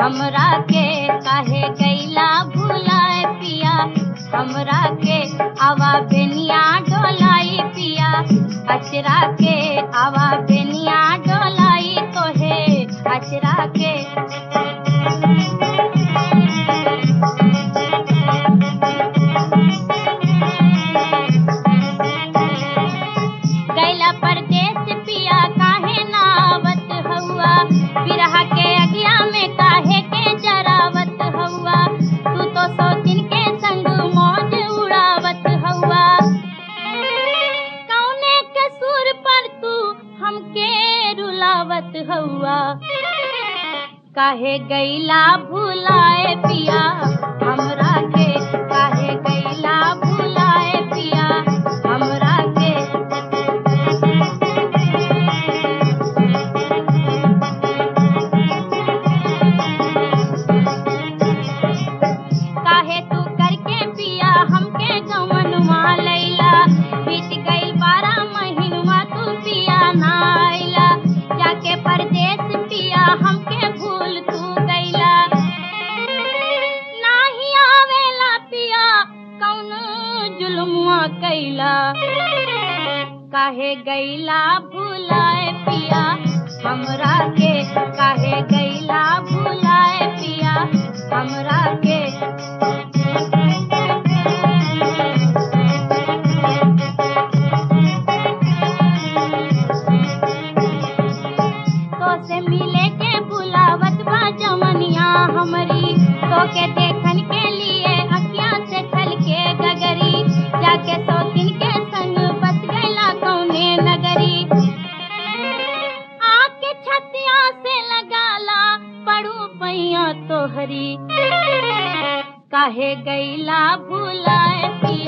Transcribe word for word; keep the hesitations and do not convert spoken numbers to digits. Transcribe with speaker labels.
Speaker 1: हमरा के काहे गैला भुलाए पिया हमरा के आवा बेनिया डोलाई पिया अचरा के आवा बेनिया डोलाई तोहे अचरा के गैला परदेस पिया काहे नावत हउआ बिरहा के अगिया में काहे के जरावत हउआ तू तो सौ दिन के संग मौज उड़ावत हउआ कौने कसूर पर तू हमके रुलावत हउआ काहे गैला भुलाए पिया हमरा के काहे गैला भुलाए पिया हमरा के काहे तू करके पिया हमके गवनवा लैला बीत गइल बारह महीनवा तू पिया ना आइला जाके परदेस पिया हमके भूल तू गइला नाही आवेला पिया कौन जुल्मुआ कैला काहे गइला भुलाए पिया हमरा के काहे गइला भुलाए पिया हमरा के तो से मिले के बुलावत बा जमनिया हमरी तो के देखन के लिए अखियां से छल के गगरी जाके सौ दिन के संग बस गैला कौने नगरी आके छतिया से लगाला पड़ू पैया तोहरी काहे गैला भुलाए पिया